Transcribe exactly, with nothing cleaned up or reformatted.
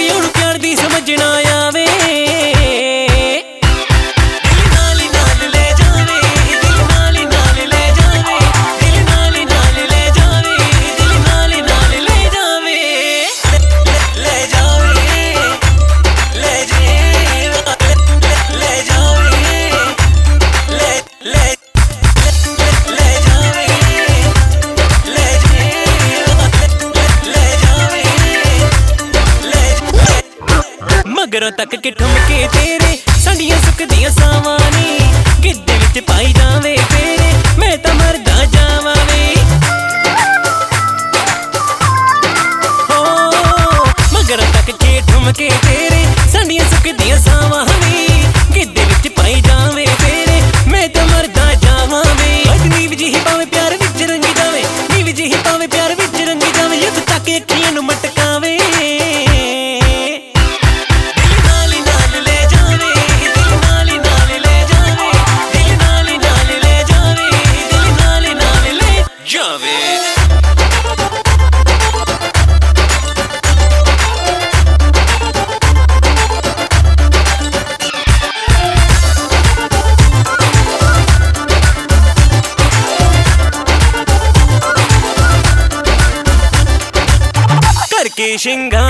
ਵੀ ਉਹਨੂੰ ਪਿਆਰ ਦੀ ਸਮਝ ਨਾ ਆਵੇ। ਮਗਰੋਂ ਤੱਕ ਕੇ ਠੁਮਕੇ ਤੇਰੇ ਸਾਡੀਆਂ ਸੁੱਖ ਦੀਆਂ ਸਾਵਾਂ ਨੀ ਗਿੱਧੇ ਵਿੱਚ ਪਾਈ ਜਾਵੇ ਫੇਰੇ ਮੈਂ ਤਾਂ ਮਰਦਾ ਜਾਵਾਂ ਵੇ। ਹੋ ਮਗਰੋਂ ਤੱਕ ਕੇ ਠੁਮਕੇ ਤੇਰੇ ਸਾਡੀਆਂ ਸੁੱਖ ਦੀਆਂ ਸਾਵਾਂ ਨੀ ਗਿੱਧੇ ਵਿੱਚ ਪਾਈ ਜਾਵੇ ਫੇਰੇ ਮੈਂ ਤਾਂ ਮਰਦਾ ਜਾਵਾਂ ਵੇ। ਨੀਵ ਜਿਹੀ ਪਾਵੇ ਪਿਆਰ ਵਿੱਚ ਰੰਗੀ ਜਾਵੇ ਨੀਵ ਜਿਹੀ ਪਾਵੇ ਪਿਆਰ ਵਿੱਚ ਰੰਗੀ ਜਾਵੇ ਯੁੱਧ ਤੱਕ ਅੱਖੀਆਂ ਨੂੰ ਮਟਕਾਵੇ। ਕੇ ਸ਼ਿੰਗਾ